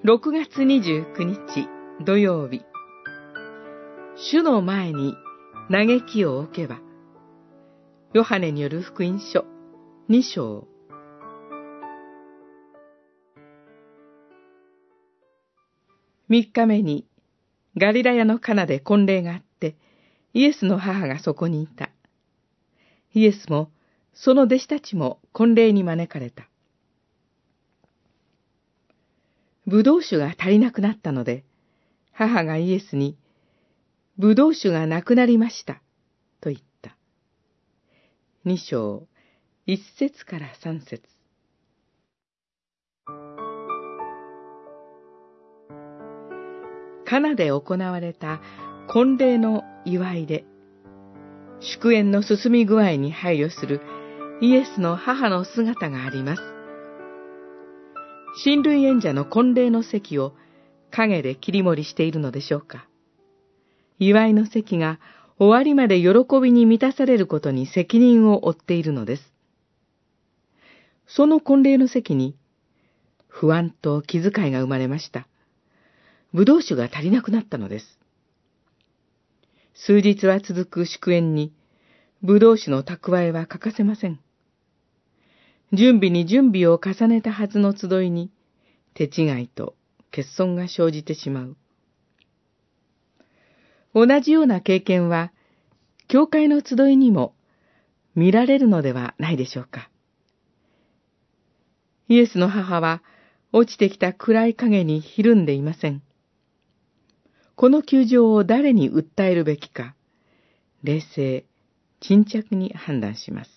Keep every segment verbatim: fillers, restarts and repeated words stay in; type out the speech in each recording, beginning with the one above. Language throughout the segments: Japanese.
ろくがつにじゅうくにち土曜日、主の前に嘆きを置けば、ヨハネによる福音書に章。三日目にガリラヤのカナで婚礼があって、イエスの母がそこにいた。イエスもその弟子たちも婚礼に招かれた。ブドウ酒が足りなくなったので、母がイエスに、ブドウ酒がなくなりました、と言った。二章、一節から三節。カナで行われた婚礼の祝いで、祝宴の進み具合に配慮するイエスの母の姿があります。親類縁者の婚礼の席を陰で切り盛りしているのでしょうか。祝いの席が終わりまで喜びに満たされることに責任を負っているのです。その婚礼の席に不安と気遣いが生まれました。ブドウ酒が足りなくなったのです。数日は続く祝宴にブドウ酒の蓄えは欠かせません。準備に準備を重ねたはずの集いに、手違いと欠損が生じてしまう。同じような経験は、教会の集いにも見られるのではないでしょうか。イエスの母は、落ちてきた暗い影にひるんでいません。この窮状を誰に訴えるべきか、冷静、沈着に判断します。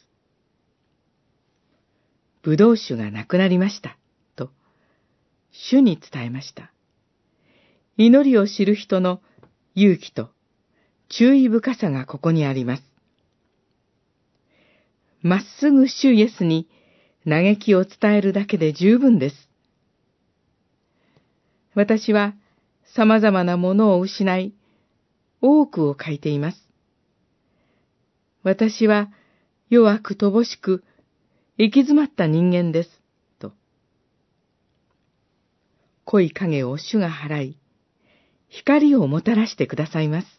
ブドウ酒がなくなりました、と、主に伝えました。祈りを知る人の勇気と注意深さがここにあります。まっすぐ主イエスに嘆きを伝えるだけで十分です。私は様々なものを失い、多くを欠いています。私は弱く乏しく、行き詰まった人間です、と。濃い影を主が払い、光をもたらしてくださいます。